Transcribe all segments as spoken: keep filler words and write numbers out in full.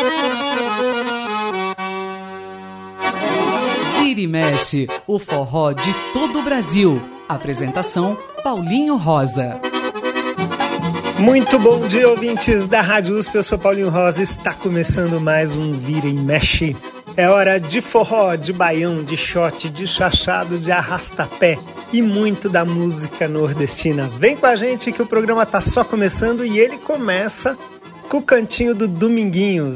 Vira e mexe, o forró de todo o Brasil. Apresentação Paulinho Rosa. Muito bom dia, ouvintes da Rádio U S P, eu sou Paulinho Rosa, está começando mais um Vira e Mexe. É hora de forró, de baião, de shot, de chachado, de arrastapé e muito da música nordestina. Vem com a gente que o programa tá só começando e ele começa com o cantinho do Dominguinhos.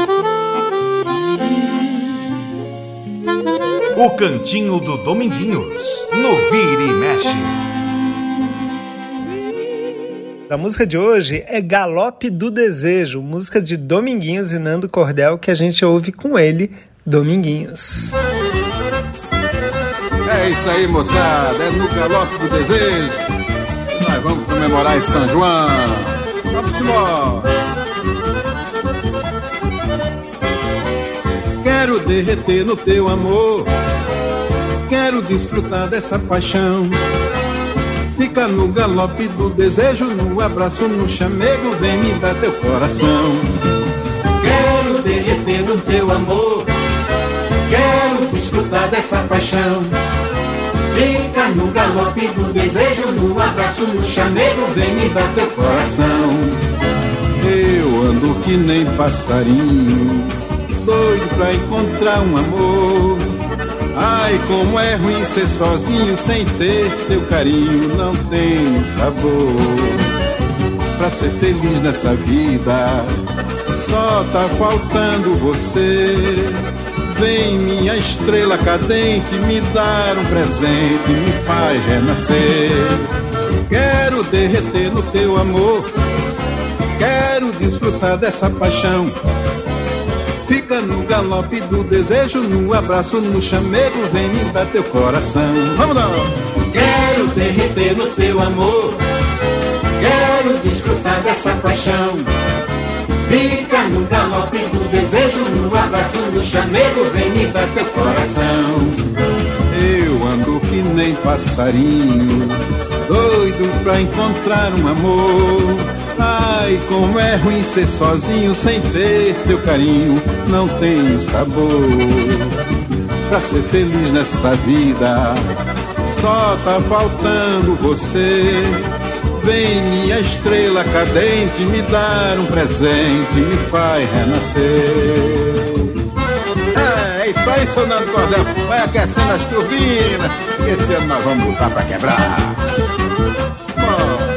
O cantinho do Dominguinhos, no Vira e Mexe. A música de hoje é Galope do Desejo, música de Dominguinhos e Nando Cordel, que a gente ouve com ele, Dominguinhos. É isso aí, moçada, é no Galope do Desejo. Nós vamos comemorar em São João. Vamos embora. Quero derreter no teu amor, quero desfrutar dessa paixão. Fica no galope do desejo, no abraço, no chamego, vem me dar teu coração. Quero derreter no teu amor, quero desfrutar dessa paixão. Fica no galope do desejo, no abraço, no chamego, vem me dar teu coração. Eu ando que nem passarinho, doido pra encontrar um amor. Ai, como é ruim ser sozinho, sem ter teu carinho, não tem sabor. Pra ser feliz nessa vida, só tá faltando você. Vem minha estrela cadente, me dar um presente, me faz renascer. Quero derreter no teu amor, quero desfrutar dessa paixão. Fica no galope do desejo, no abraço, no chamego, vem me dar teu coração. Vamos lá! Quero derreter no teu amor, quero desfrutar dessa paixão. Fica no galope do desejo, no abraço, no chamego, vem me dar teu coração. Eu ando que nem passarinho, doido pra encontrar um amor. Ai, como é ruim ser sozinho, sem ter teu carinho, não tem sabor. Pra ser feliz nessa vida, só tá faltando você. Vem minha estrela cadente, me dar um presente, me faz renascer. É, é isso aí, seu Nando Cordel, vai aquecendo as turbinas, esse ano nós vamos botar pra quebrar. Bom.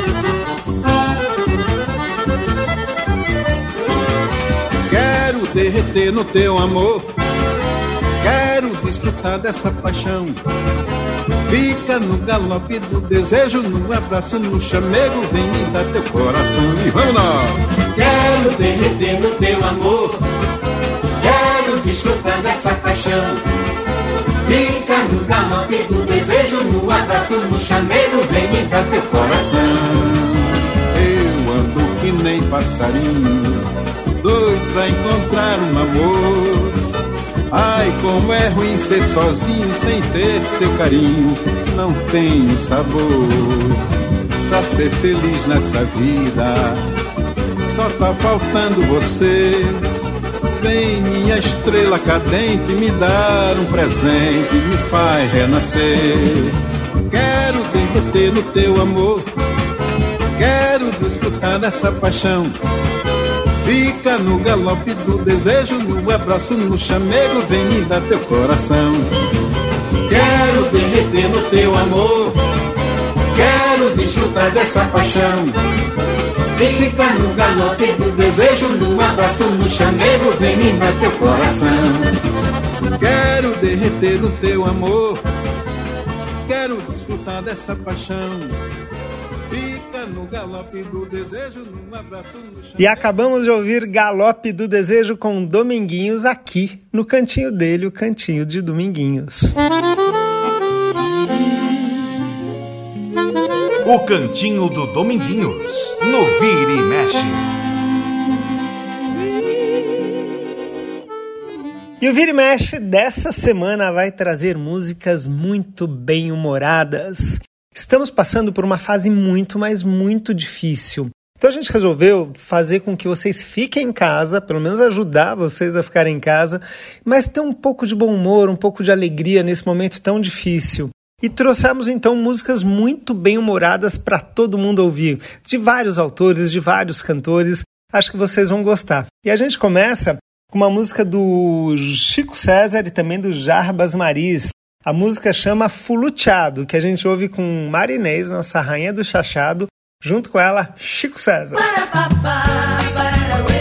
Quero derreter no teu amor, quero desfrutar dessa paixão. Fica no galope do desejo, no abraço, no chamego, vem me dar teu coração. E vamos lá! Quero derreter no teu amor, quero desfrutar dessa paixão. Fica no galope do desejo, no abraço, no chamego, vem me dar teu coração. Eu ando que nem passarinho, doido pra encontrar um amor. Ai, como é ruim ser sozinho, sem ter teu carinho, não tenho sabor. Pra ser feliz nessa vida, só tá faltando você. Vem minha estrela cadente, me dar um presente, me faz renascer. Quero derreter no teu amor, quero desfrutar dessa paixão. Fica no galope do desejo, no abraço, no chamego, vem me dar teu coração. Quero derreter no teu amor, quero desfrutar dessa paixão. Fica no galope do desejo, no abraço, no chamego, vem me dar teu coração. Quero derreter no teu amor, quero desfrutar dessa paixão. Fica no galope do desejo, num abraço no chão. E acabamos de ouvir Galope do Desejo com Dominguinhos aqui no cantinho dele, o cantinho de Dominguinhos. O cantinho do Dominguinhos, no Vira e Mexe. E o Vira e Mexe dessa semana vai trazer músicas muito bem-humoradas. Estamos passando por uma fase muito, mas muito difícil. Então a gente resolveu fazer com que vocês fiquem em casa, pelo menos ajudar vocês a ficarem em casa, mas ter um pouco de bom humor, um pouco de alegria nesse momento tão difícil. E trouxemos então músicas muito bem-humoradas para todo mundo ouvir, de vários autores, de vários cantores. Acho que vocês vão gostar. E a gente começa com uma música do Chico César e também do Jarbas Maris. A música chama Fuluteado, que a gente ouve com Marinês, nossa rainha do chachado, junto com ela, Chico César. Para, papá, para,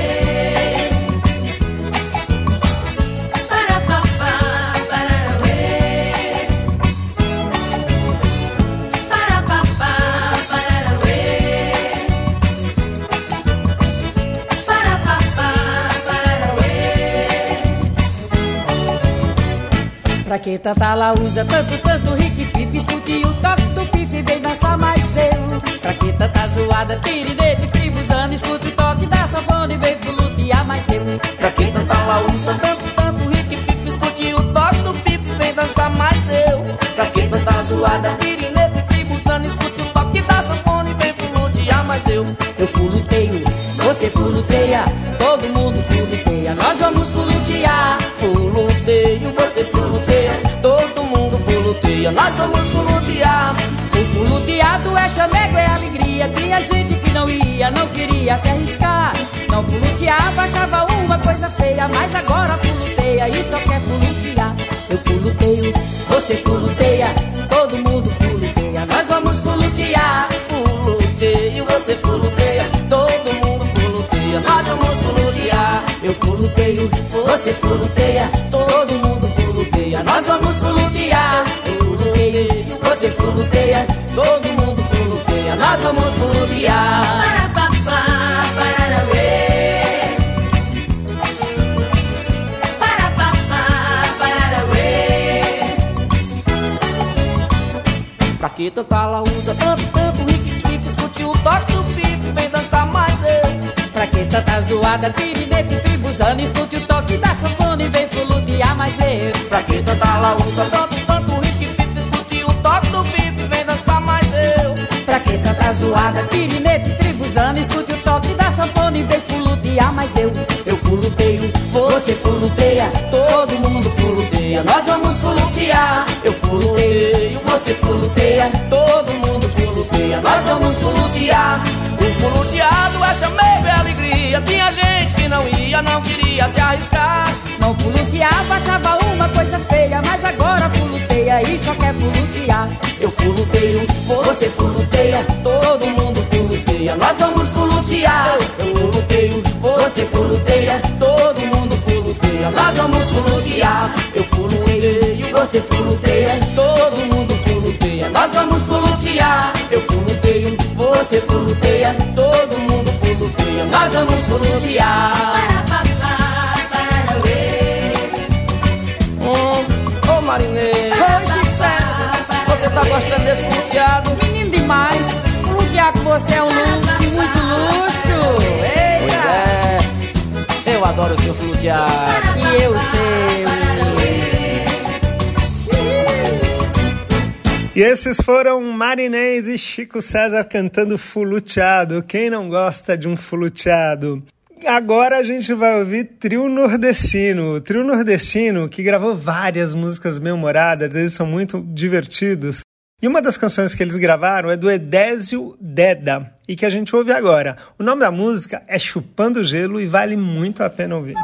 pra que tanta lausa, tanto, tanto rique-pife, escute o toque do pife, vem dançar mais eu. Pra que tanta zoada, tirinete, tribuzando, escute o toque da sanfona e vem fulutear mais eu. Pra que tanta lausa, tanto, tanto rique-pife, escute o toque do pife, vem dançar mais eu. Pra que tanta zoada, tirinete, tribuzando, escute o toque da sanfona e vem fulutear mais eu. Eu fuluteio, você fuluteia, todo mundo fuluteia, nós vamos fulutear. Fuluteio, você fuluteia, todo mundo fuluteia, nós vamos fulutear. O fuluteado é chamego, é alegria. Tinha gente que não ia, não queria se arriscar. Não fuluteava, achava uma coisa feia, mas agora fuluteia e só quer fulutear. Eu fuluteio, você fuluteia, todo mundo fuluteia, nós vamos fulutear. Fuluteio, você fuluteia, todo mundo fuluteia, nós vamos fulutear. Eu fuluteio, você fuluteia, todo mundo fuluteia, nós vamos fulutear. Eu fuluteio, você fuluteia, todo mundo fuluteia, nós vamos fulutear. Para papá, pararauê. Para papá, pararauê. Pra que tanta lausa, tanto, tanto rique-pife, escute o toque do pife, vem dançar mais eu. Pra que tanta zoada, tirinete, tribuzando, escute o toque da sanfona e vem fulutear mais eu. Pra que tanta lausa, tanto, tanto rique-pife, escute o toque do pife, vem dançar mais eu. Pra que tanta zoada, tirinete, tribuzando, escute o toque da sanfona e vem fulutear mais eu. Eu fuluteio, você fuluteia, todo mundo fuluteia, nós vamos fulutear. Eu fuluteio, você fuluteia, todo mundo fuluteia, nós vamos fulutear. O fuluteado é chamego, é alegria. Tinha gente que não ia, não queria se arriscar. Não fuluteava, achava uma coisa feia, mas agora fuluteia e só quer fulutear. Eu fuluteio, você fuluteia, todo mundo fuluteia, nós vamos fulutear. Eu fuluteio, você fuluteia, todo mundo fuluteia, nós vamos fulutear. Eu fuluteio, você fuluteia, todo mundo fuluteia, nós vamos fulutear. Eu fuluteio, você fuluteia, todo mundo fuluteia, nós vamos fulutear. Para papá, pararauê. Ô, ô Marinês, Oi, Chico César, você tá gostando desse fuluteado? Menino demais, fulutear com você é um luxo, muito luxo. Eita. Pois é, eu adoro o seu fuluteado. E eu sei. E esses foram Marinês e Chico César cantando Fuluteado. Quem não gosta de um fuluteado? Agora a gente vai ouvir Trio Nordestino. O Trio Nordestino, que gravou várias músicas bem-humoradas, eles são muito divertidos. E uma das canções que eles gravaram é do Edésio Deda, e que a gente ouve agora. O nome da música é Chupando Gelo e vale muito a pena ouvir.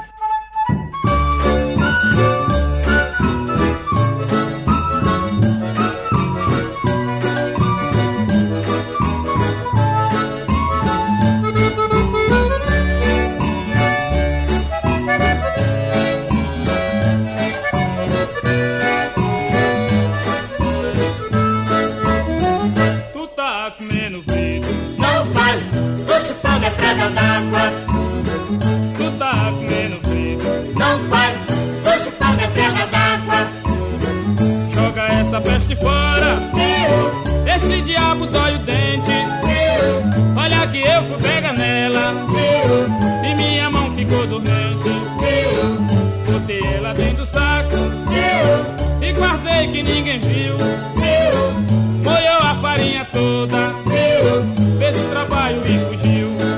Peste fora, eu. Esse diabo dói o dente, eu. Olha que eu fui pegar nela, eu. E minha mão ficou dormente, eu. Botei ela dentro do saco, eu. E guardei que ninguém viu, eu. Molhou a farinha toda, eu. Fez o trabalho e fugiu.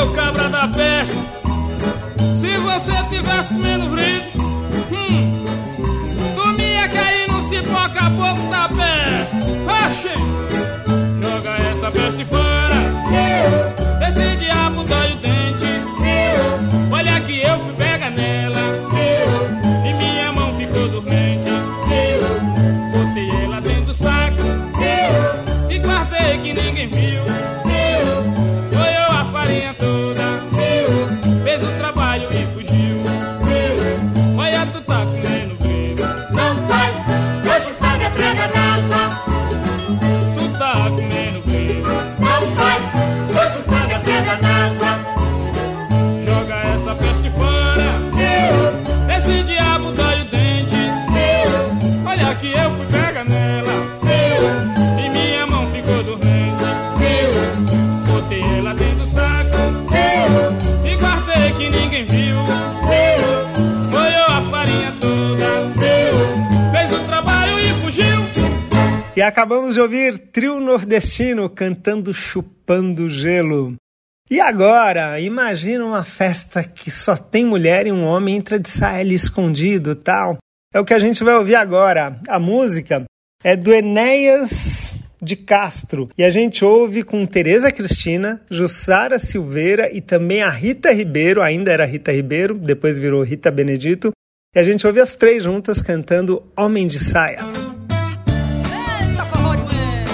seu cabra da peste. Se você tivesse menos ritmo, hum, tu me ia cair no cipó caboclo da peste. Oxi, joga essa peste fora, esse diabo dói o dente. Olha que eu fui pega nela e minha mão ficou dormente. Botei ela dentro do saco e guardei que ninguém viu. Foi eu a farinha toda, fez o trabalho e fugiu. Olha, tu tá comendo grilo. Não vai, hoje paga prega d'água. Tu tá comendo grilo. Não vai, hoje paga prega d'água. Joga essa peste fora, esse diabo dói o dente. Olha que eu fui pega nela e minha mão ficou dormente. Botei ela dentro do saco e guardei que ninguém viu. Molhou a farinha toda, fez o trabalho e fugiu. E acabamos de ouvir Trio Nordestino cantando Chupando Gelo. E agora, imagina uma festa que só tem mulher e um homem entra de saia ali escondido, tal. É o que a gente vai ouvir agora. A música é do Enéas de Castro. E a gente ouve com Tereza Cristina, Jussara Silveira e também a Rita Ribeiro. Ainda era Rita Ribeiro, depois virou Rita Benedito. E a gente ouve as três juntas cantando Homem de Saia. Eita, forró de mulher.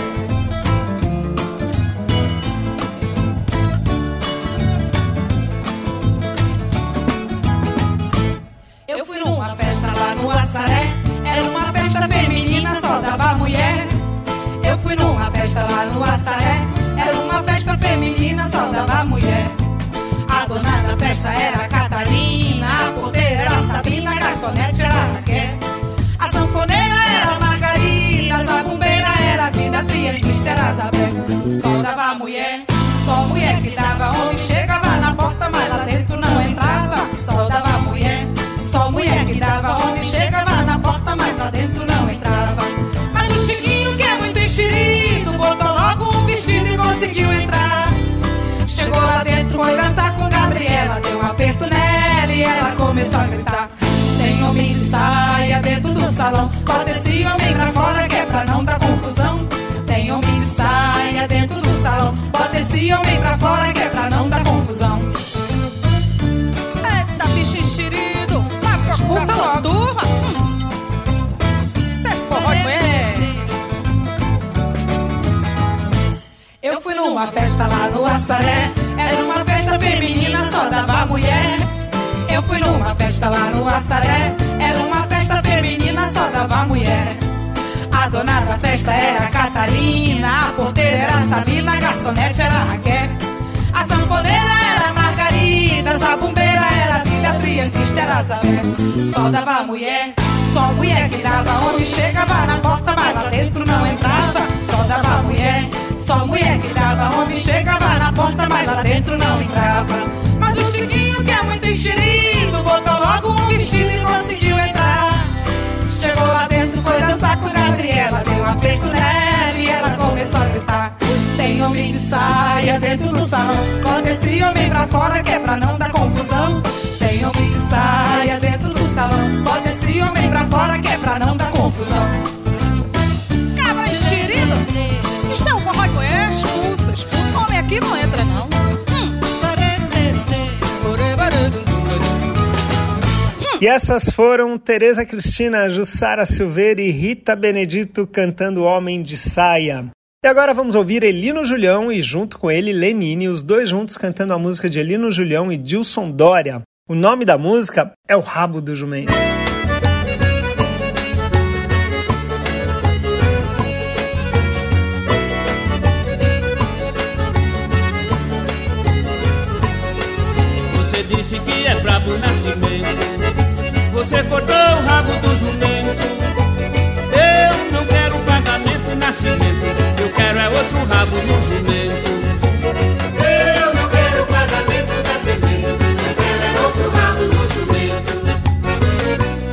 Eu fui numa festa lá no Assaré, era uma festa feminina, só dava mulher. Eu fui numa festa lá no Assaré, era uma festa feminina, só dava mulher. A dona da festa era a Catarina, a porteira era a Sabina, a garçonete era a Raquel. A sanfoneira era a Margarida, a zabumbeira era a Vida, a trianguista era a Zabé. Só dava mulher, só mulher que dava, homem chegava na porta, mas lá dentro não entrava. Só dava mulher, só mulher que dava, homem chegava na porta, mas lá dentro não entrava. Mas o Chiquinho, que é muito enxerido, botou logo um vestido e conseguiu entrar. Chegou lá dentro, foi dançar com Gabriela, deu um aperto nela e ela começou a gritar. Tem homem de saia dentro do salão, bota esse homem pra fora que é pra não dar confusão. Tem homem de saia dentro do salão, bota esse homem pra fora que é pra não dar confusão. Eita, bicho enxerido, vai procurar sua turma? Isso é forró de mulher. Eu fui numa festa lá no Assaré, era uma festa feminina, só dava mulher. Eu fui numa festa lá no Assaré, era uma festa feminina, só dava mulher. A dona da festa era a Catarina, a porteira era a Sabina, a garçonete era a Raquel. A sanfoneira era a Margarida, a zabumbeira era a Vida, a trianguista era a Zabé. Só dava mulher, só mulher que dava, homem chegava na porta, mas lá dentro não entrava. Só dava mulher, só mulher que dava, homem chegava na porta, mas lá dentro não entrava. Mas o Chiquinho, que é muito enxerido, botou logo um vestido e conseguiu entrar. Chegou lá dentro, foi dançar com Gabriela, deu um aperto nela e ela começou a gritar. Tem homem de saia dentro do salão, bota esse homem pra fora que é pra não dar confusão. Tem homem de saia dentro do salão, bota esse homem pra fora que é pra não dar confusão. Cabra enxerido, isto é um forró de mulher, expulsa, expulsa. Homem aqui não entra não. Hum. E essas foram Tereza Cristina, Jussara Silveira e Rita Benedito cantando Homem de Saia. E agora vamos ouvir Elino Julião e junto com ele Lenine, os dois juntos cantando a música de Elino Julião e Dilson Dória. O nome da música é O Rabo do Jumento. Você disse que é brabo nascimento, você cortou o rabo do jumento. Eu não quero um pagamento nascimento, eu quero é outro rabo no jumento. Eu não quero pagamento nascimento, eu quero é outro rabo no jumento.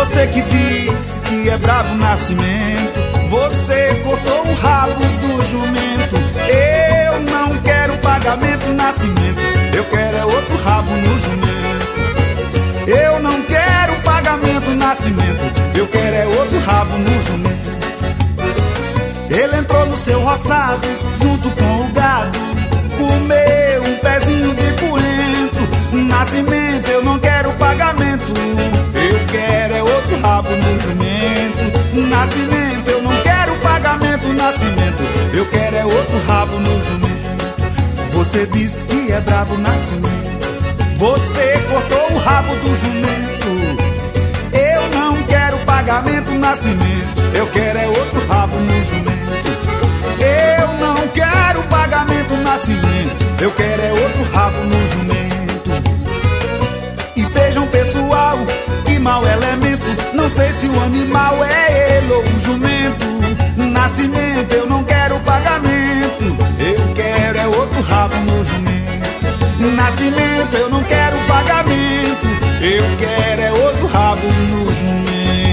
Você que diz que é bravo nascimento, você cortou o rabo do jumento. Eu não quero pagamento nascimento, eu quero é outro rabo no jumento. Eu não quero pagamento nascimento, eu quero é outro rabo no jumento. Ele entrou no seu roçado junto com o gado, comeu um pezinho de coentro. Nascimento, eu não quero pagamento, eu quero é outro rabo no jumento. Nascimento, eu não quero pagamento nascimento, eu quero é outro rabo no jumento. Você disse que é brabo nascimento, você cortou o rabo do jumento. Eu não quero pagamento nascimento, eu quero é outro rabo no jumento. Eu não quero pagamento nascimento, eu quero é outro rabo no jumento. E vejam pessoal, que mau elemento, não sei se o animal é ele ou o jumento. Nascimento, eu não quero pagamento, eu quero é outro rabo no jumento. Nascimento, eu não quero pagamento, eu quero é outro rabo no jumento.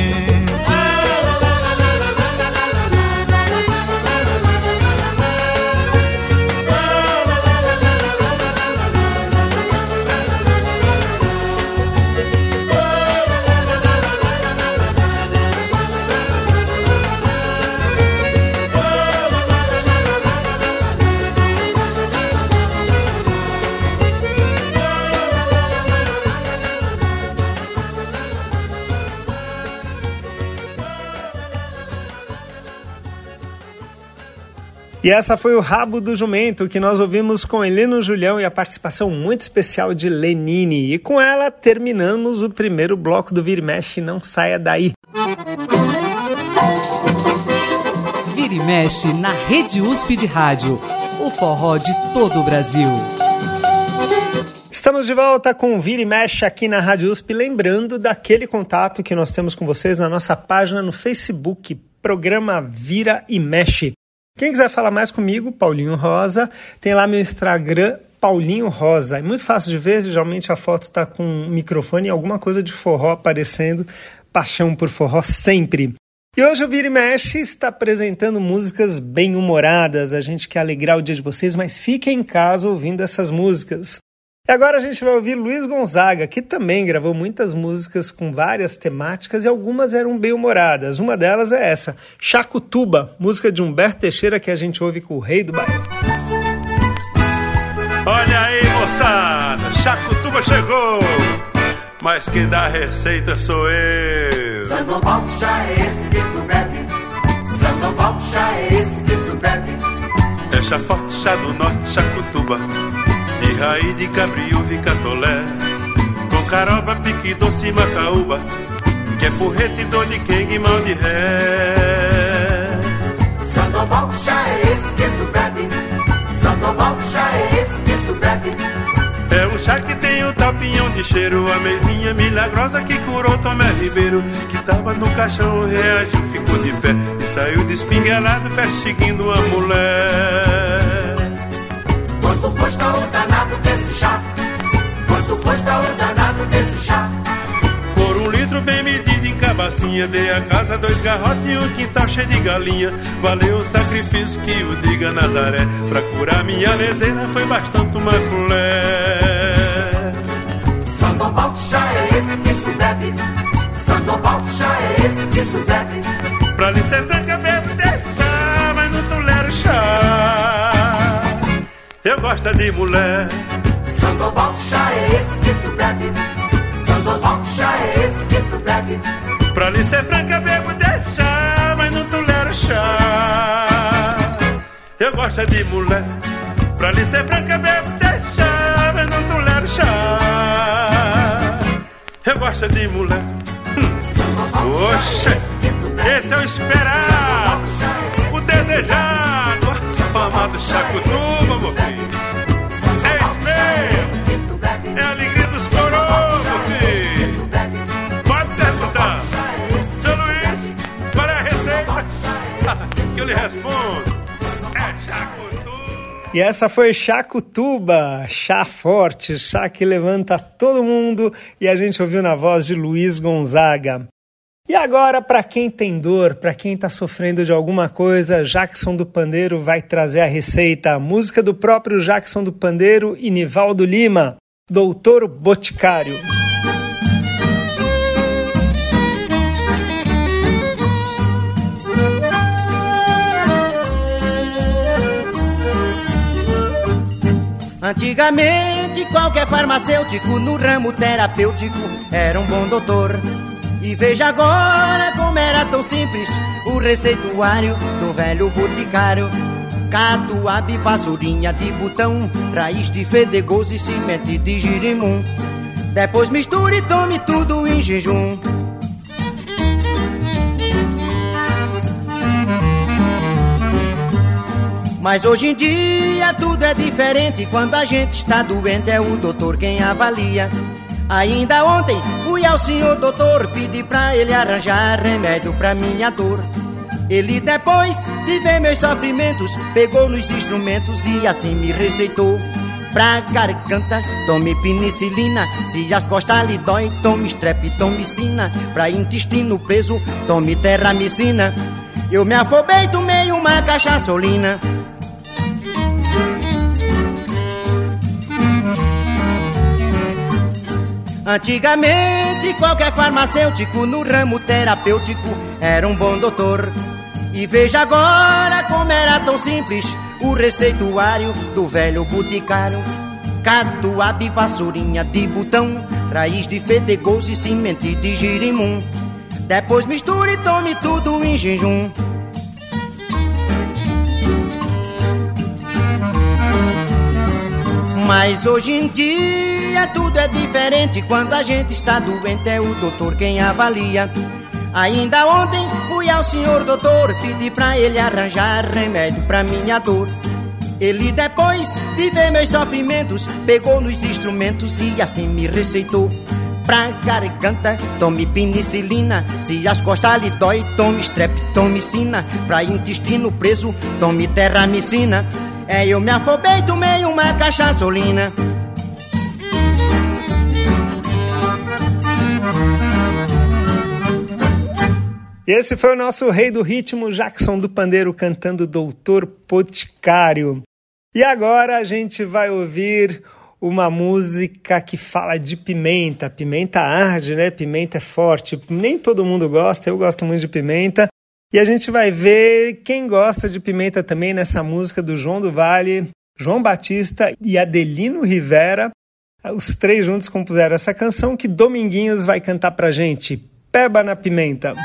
E essa foi o Rabo do Jumento, que nós ouvimos com Heleno Julião e a participação muito especial de Lenine. E com ela terminamos o primeiro bloco do Vira e Mexe, não saia daí. Vira e Mexe na Rede U S P de Rádio, o forró de todo o Brasil. Estamos de volta com o Vira e Mexe aqui na Rádio U S P, lembrando daquele contato que nós temos com vocês na nossa página no Facebook, programa Vira e Mexe. Quem quiser falar mais comigo, Paulinho Rosa, tem lá meu Instagram, Paulinho Rosa. É muito fácil de ver, geralmente a foto está com um microfone e alguma coisa de forró aparecendo. Paixão por forró sempre. E hoje o Vira e Mexe está apresentando músicas bem-humoradas. A gente quer alegrar o dia de vocês, mas fiquem em casa ouvindo essas músicas. E agora a gente vai ouvir Luiz Gonzaga, que também gravou muitas músicas com várias temáticas e algumas eram bem-humoradas. Uma delas é essa, Chacutuba, música de Humberto Teixeira que a gente ouve com o Rei do Baião. Olha aí, moçada, Chacutuba chegou, mas quem dá a receita sou eu. Sandoval, que chá é esse que tu bebe? Sandoval, que chá é esse que tu bebe? É chá forte, chá do norte, Chacutuba, de raiz de cabriúva e catolé, com caroba, pique, doce e macaúba, que é porrete, dor de quengue e mal de ré. Sandoval, que chá é esse que tu bebe? Sandoval, que chá é esse que tu bebe? É um chá que tem o tal pinhão de cheiro, a mesinha milagrosa que curou Tomé Ribeiro, que tava no caixão, reagiu, ficou de pé e saiu despinguelado, perseguindo a mulher. Quanto custa o danado desse chá? Quanto custa o danado desse chá? Por um litro bem medido em cabacinha, dei a casa dois garrotes e um quintal cheio de galinha. Valeu o sacrifício que o diga Nazaré, pra curar minha leseira foi bastante uma colher. Sandoval, que chá é esse que tu bebe? Sandoval, que chá é esse que tu bebe? Pra lhe ser franca, bebo deixar, mas não tolero chá. Eu gosto de mulher. Sandoval, que chá é esse que tu bebe? Sandoval, que chá é esse que tu bebe? Pra lhe ser franca, bebo deixar, mas não tolero chá. Eu gosto de mulher. Pra lhe ser franca, bebo deixar, mas não tolero chá. Eu gosto de mulher. Hum. Oxe, esse é o esperado, o desejado, o amado Chacutuba, meu filho. É isso mesmo, é a alegria dos coroas, meu filho. Pode perguntar, seu Luiz, qual é a receita? Que eu lhe respondo, é Chacutuba. E essa foi Chacutuba, chá forte, chá que levanta todo mundo, e a gente ouviu na voz de Luiz Gonzaga. E agora, para quem tem dor, para quem está sofrendo de alguma coisa, Jackson do Pandeiro vai trazer a receita. A música do próprio Jackson do Pandeiro e Nivaldo Lima, Doutor Boticário. Antigamente, qualquer farmacêutico no ramo terapêutico era um bom doutor. E veja agora como era tão simples o receituário do velho boticário. Catuaba, vassourinha de botão, raiz de fedegoso e semente de girimum. Depois misture e tome tudo em jejum. Mas hoje em dia tudo é diferente. Quando a gente está doente é o doutor quem avalia. Ainda ontem fui ao senhor doutor, pedi pra ele arranjar remédio pra minha dor. Ele depois de ver meus sofrimentos, pegou nos instrumentos e assim me receitou. Pra garganta, tome penicilina. Se as costas lhe dói, tome streptomicina. Pra intestino preso, tome terramicina. Eu me afobei, tomei uma cachaçolina. Antigamente, qualquer farmacêutico no ramo terapêutico era um bom doutor. E veja agora como era tão simples o receituário do velho boticário. Catuaba, vassourinha de botão, raiz de fedegoso e semente de girimum. Depois misture e tome tudo em jejum. Mas hoje em dia tudo é diferente. Quando a gente está doente é o doutor quem avalia. Ainda ontem fui ao senhor doutor, pedi pra ele arranjar remédio pra minha dor. Ele depois de ver meus sofrimentos, pegou nos instrumentos e assim me receitou. Pra garganta, tome penicilina. Se as costas lhe dói, tome streptomicina. Pra intestino preso, tome terramicina. É, eu me afobei, tomei uma cachaçolina. E esse foi o nosso rei do ritmo, Jackson do Pandeiro, cantando Doutor Boticário. E agora a gente vai ouvir uma música que fala de pimenta. Pimenta arde, né? Pimenta é forte. Nem todo mundo gosta, eu gosto muito de pimenta. E a gente vai ver quem gosta de pimenta também nessa música do João do Vale, João Batista e Adelino Rivera. Os três juntos compuseram essa canção que Dominguinhos vai cantar pra gente. Peba na Pimenta.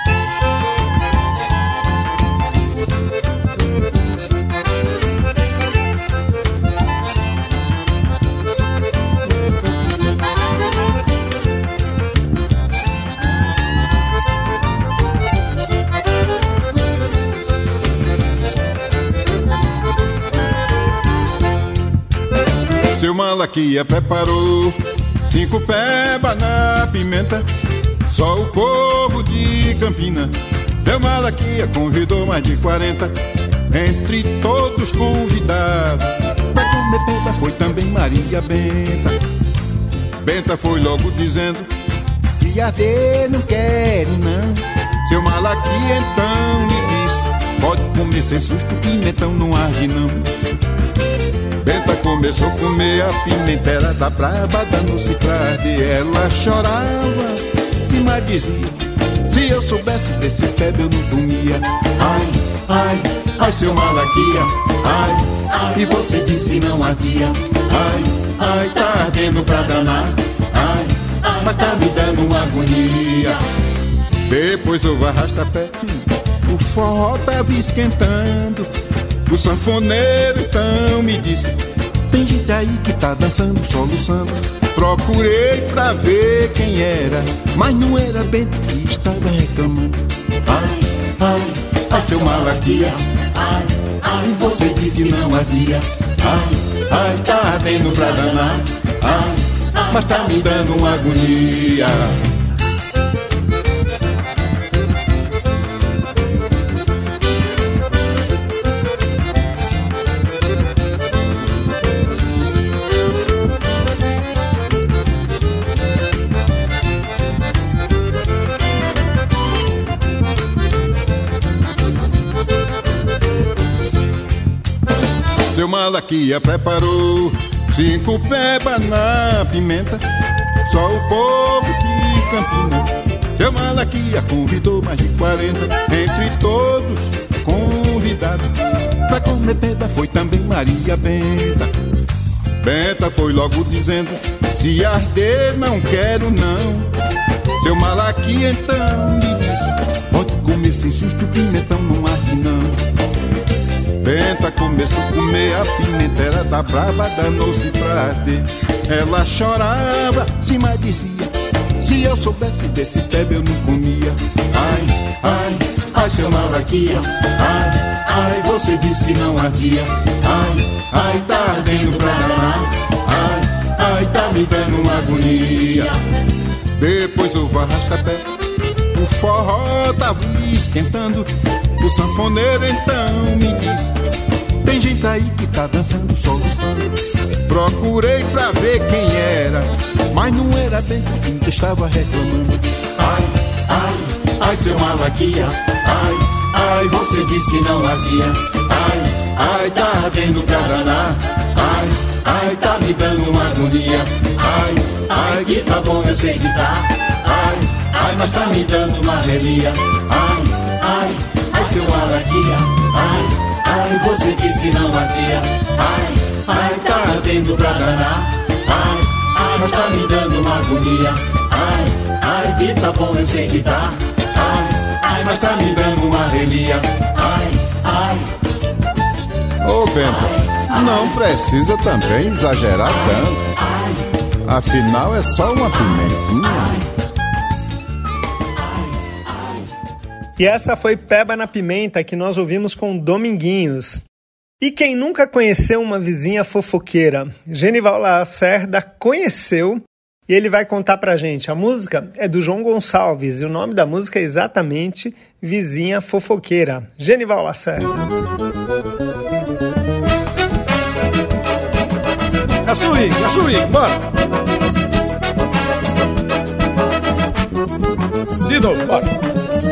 Seu Malaquia preparou cinco peba na pimenta, só o povo de Campina. Seu Malaquia convidou mais de quarenta, entre todos convidados. Pra comer peba foi também Maria Benta. Benta foi logo dizendo: se arder não quero não. Seu Malaquia então lhe disse: pode comer sem susto, pimentão não arde não. Benta começou a comer a pimentera da braba, dando-se tarde. Ela chorava, se mais dizia: se eu soubesse desse peba eu não dormia. Ai, ai, ai, seu Malaquia, ai, ai, e você disse não ardia. Ai, ai, tá ardendo pra danar. Ai, ai, mas tá me dando uma agonia. Depois eu arrasta-pé, hum, o forró tava esquentando. O sanfoneiro então me disse: tem gente aí que tá dançando, soluçando. Procurei pra ver quem era, mas não era Bento que estava reclamando. Ai, ai, ai, seu Malaquia, ai, ai, você disse que não ardia. Ai, ai, tá ardendo pra danar. Ai, ai, mas tá me dando uma agonia. Malaquia preparou cinco pebas na pimenta, só o povo de Campina. Seu Malaquia convidou mais de quarenta, entre todos convidados. Pra comer peba foi também Maria Benta. Benta foi logo dizendo: se arder não quero não. Seu Malaquia então me disse: pode comer sem susto, pimentão não arde não. Benta começou a comer a pimenta, era da braba, danou-se pra arder. Ela chorava, se mais dizia: se eu soubesse desse peba eu não comia. Ai, ai, ai, seu Malaquia, ai, ai, você disse que não ardia. Ai, ai, tá ardendo pra danar. Ai, ai, tá me dando uma agonia. Depois houve arrasta-pé, o forró tava esquentando. O sanfoneiro então me disse: tem gente aí que tá dançando, soluçando. Procurei pra ver quem era, mas não era bem quem estava reclamando. Ai, ai, ai, seu Malaquia, ai, ai, você disse que não ardia. Ai, ai, tá ardendo pra danar. Ai, ai, tá me dando uma agonia. Ai, ai, que tá bom, eu sei que tá. Ai, ai, mas tá me dando uma relia. Ai, ai, ai, seu Malaquia, ai, ai, você disse que não ardia. Ai, ai, tá ardendo pra danar. Ai, ai, mas tá me dando uma agonia. Ai, ai, que tá bom, eu sei que tá. Ai, ai, mas tá me dando uma relia. Ai, ai. Ô Benta, não precisa também exagerar tanto. Afinal é só uma pimentinha. E essa foi Peba na Pimenta, que nós ouvimos com Dominguinhos. E quem nunca conheceu uma vizinha fofoqueira? Genival Lacerda conheceu e ele vai contar pra gente. A música é do João Gonçalves e o nome da música é exatamente Vizinha Fofoqueira. Genival Lacerda. É swing, é swing, bora! De novo, bora!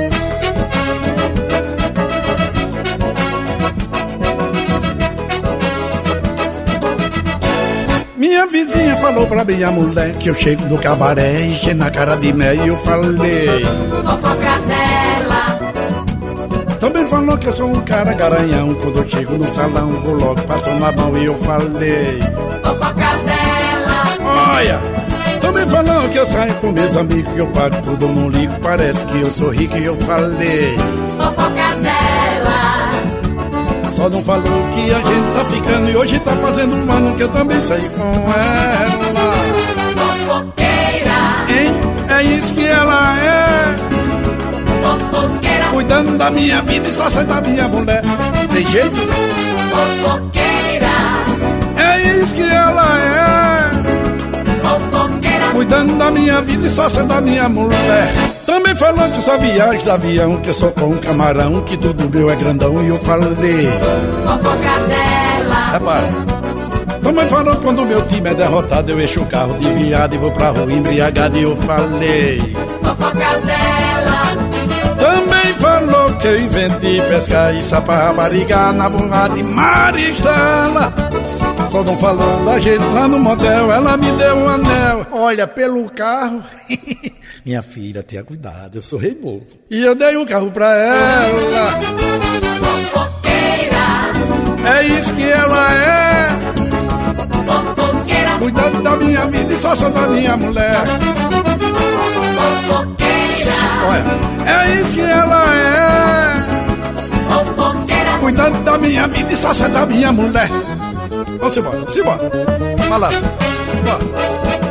Minha vizinha falou pra minha mulher que eu chego do cabaré, enche na cara de mel e eu falei: fofoca dela. Também falou que eu sou um cara garanhão, quando eu chego no salão vou logo passando a mão e eu falei: fofoca dela. Olha, também falou que eu saio com meus amigos, que eu pago tudo, não ligo, parece que eu sou rico e eu falei: fofoca dela. Só não falou que a gente tá ficando e hoje tá fazendo um ano que eu também saí com ela. Fofoqueira. Hein? É isso que ela é. Fofoqueira. Cuidando da minha vida e só ser da minha mulher. Tem jeito? Fofoqueira. É isso que ela é. Fofoqueira. Cuidando da minha vida e só ser da minha mulher. Também falou que eu só viajo de avião, que eu sou com um camarão, que tudo meu é grandão e eu falei: fofoca dela. É pai. Também falou que quando o meu time é derrotado eu encho o carro de viado e vou pra rua embriagado e eu falei: fofoca dela. Também falou que eu inventei pescar e sapar rapariga na bunda de Maristela. Só não falou da gente lá no motel, ela me deu um anel. Olha, pelo carro. Minha filha, tenha cuidado, eu sou rei moço. E eu dei um carro pra ela. Fofoqueira. É isso que ela é. Fofoqueira. Cuidando da minha vida e só sou da minha mulher. Fofoqueira. Olha, é isso que ela é. Fofoqueira. Cuidando da minha vida e só sou da minha mulher. Vamos embora, vamos embora. Vai lá, bora.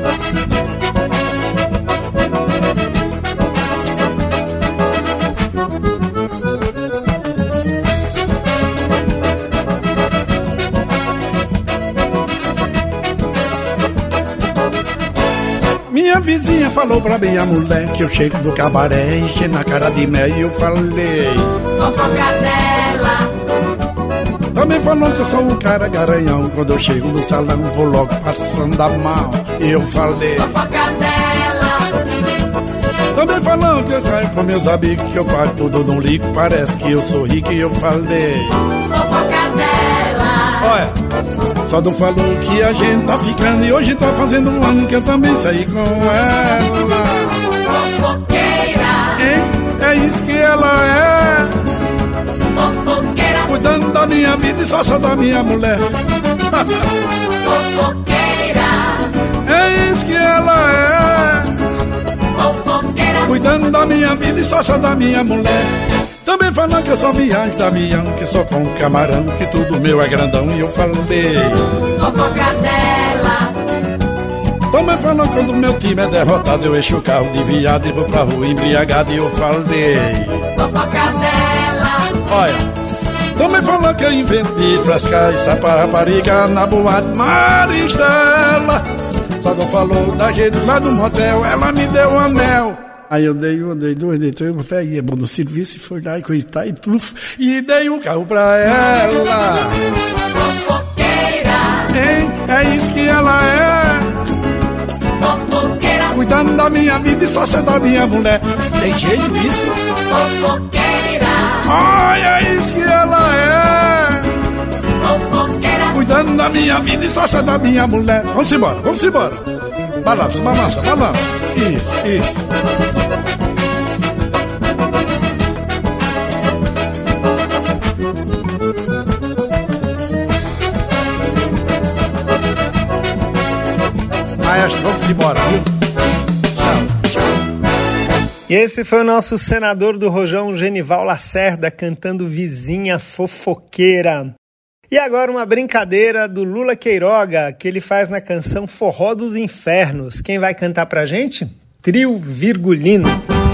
Minha vizinha falou pra minha mulher que eu chego do cabaré, enche na cara de mel e eu falei: fofoca dela. Também falou que eu sou um cara garanhão, quando eu chego no salão vou logo passando a mão e eu falei: fofoca dela. Também falou que eu saio com meus amigos, que eu pago tudo, não ligo, parece que eu sou rico e eu falei: fofoca dela. Olha, Só não falou que a gente tá ficando e hoje tá fazendo um ano que eu também saí com ela. Fofoqueira, hein? É isso que ela é. Fofoqueira, cuidando da minha vida e só só da minha mulher. Fofoqueira, é isso que ela é. Fofoqueira, cuidando da minha vida e só só da minha mulher. Também falando que eu sou viagem de avião, que sou com camarão, que tudo meu é grandão. E eu falei fofoca dela. Também falando quando o meu time é derrotado, eu encho o carro de viado e vou pra rua embriagado. E eu falei fofoca dela. Olha, também falou que eu inventei frescar essa rapariga na boate Maristela. Só não falou da gente lá no motel, ela me deu um anel. Aí eu dei um, dei dois, dei três, eu falei, é bom no serviço, e foi lá e coisa e tudo, e dei um carro pra ela. Fofoqueira, hein? É isso que ela é. Fofoqueira, cuidando da minha vida e só ser da minha mulher. Tem jeito disso? Fofoqueira, ai, é isso que ela é. Fofoqueira, cuidando da minha vida e só ser da minha mulher. Vamos embora, vamos embora. Balança, balança, balança. Isso, isso. Maestro, vamos embora, viu? Tchau, tchau. E esse foi o nosso senador do Rojão, Genival Lacerda, cantando Vizinha Fofoqueira. E agora uma brincadeira do Lula Queiroga, que ele faz na canção Forró dos Infernos. Quem vai cantar pra gente? Trio Virgulino.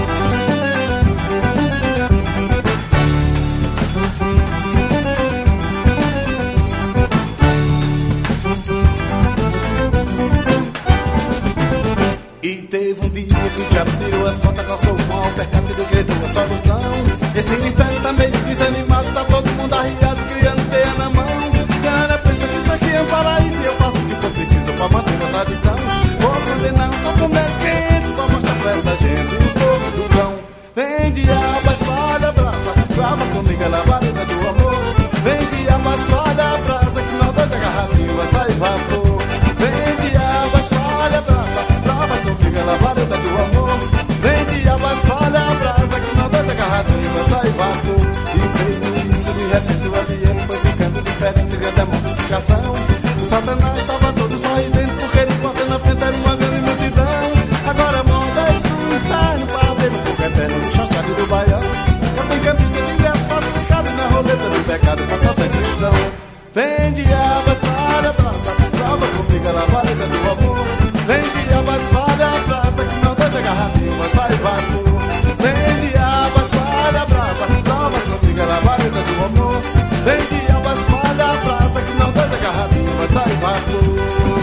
E teve um dia que o diabo tirou as contas, calçou o mal, pecado do grito, a solução. Esse inferno tá meio desanimado, tá todo mundo arriado, criando teia na mão. Cara, pensa que isso aqui é um paraíso e eu faço o que for preciso pra manter a tradição. Vou condenar um só comer quente pra mostrar pra essa gente o fogo do cão. Vem diabo, espada, brasa, brava comigo, ela vareta do amor. Vem diabo, espada, brasa, que nós dois agarradinhos vai sair vapor. Vem diabo, espada, brasa, brava comigo, ela vareta do amor. Vem diabo, espada, brasa, que nós dois agarradinhos vai sair vapor. E veio isso, de repente o ambiente foi ficando diferente, grande a multiplicação. O Satanás tava todo sorridente, porque ele porta na frente era uma grande multidão. Agora moda é tudo, tá no padeiro, porque eterno no chachado do baião. Eu tenho campista de ingresso falsificado na roleta do pecado, passa até cristão. Vem diabo, espada, brasa, brava comigo, ela vareta do amor. Vem diabo, espada, brasa, que não dois agarradinhos, mas sai vapor. Vem diabo, espada, brasa, brava comigo, ela vareta do amor. Vem diabo, espada, brasa, que não dois agarradinhos, mas sai vapor.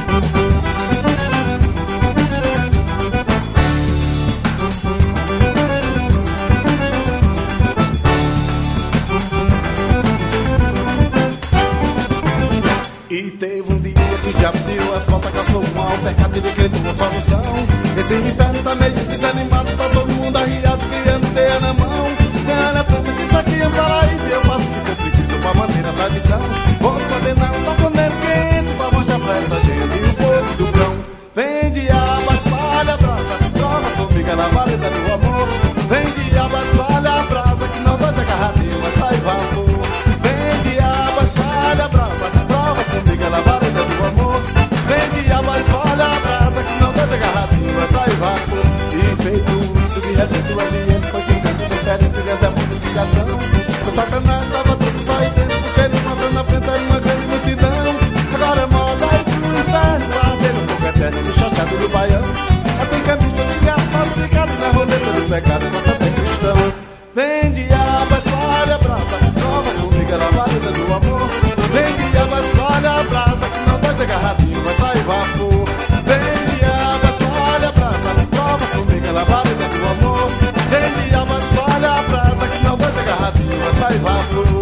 E teve um dia que o diabo tirou as portas, calçou o mal, pecado e decretou a solução. Esse inferno tá meio desanimado, tá todo mundo arriado, criando teia na mão. Cara, pensa que isso aqui é um paraíso e eu faço o que eu preciso pra manter a tradição. Vou condenar um saponeiro quente pra mostrar pra essa gente o fogo do cão. Vem diabo, espada, brasa, prova comigo na vareta do amor. Vem diabo, espada, brasa, que não vai ter agarradinho, mas sai vapor. Vem diabo, espada, brasa, prova comigo na vareta do amor. Vem diabo, espada, brasa, que não vai ter agarradinho, mas sai vapor. E feito isso, de repente o ambiente foi ficando diferente, grande a multiplicação. O Satanás tava todo sorridente, porque ele mandou na frente era uma grande multidão. Agora moda e tudo inferno, guardeiro, fogo eterno no chachado do baião. Tem campista de gás falsificado na roleta do pecado, passa até cristão. Vem diabo, espada, brasa, prova comigo, ela vareta do amor. Vem diabo, espada, brasa, que não vai ter agarradinho, vai sair vapor. Vem diabo, espada, brasa, prova comigo, ela vareta do amor. Vem diabo, espada, brasa, que não vai ter agarradinho, vai sair vapor.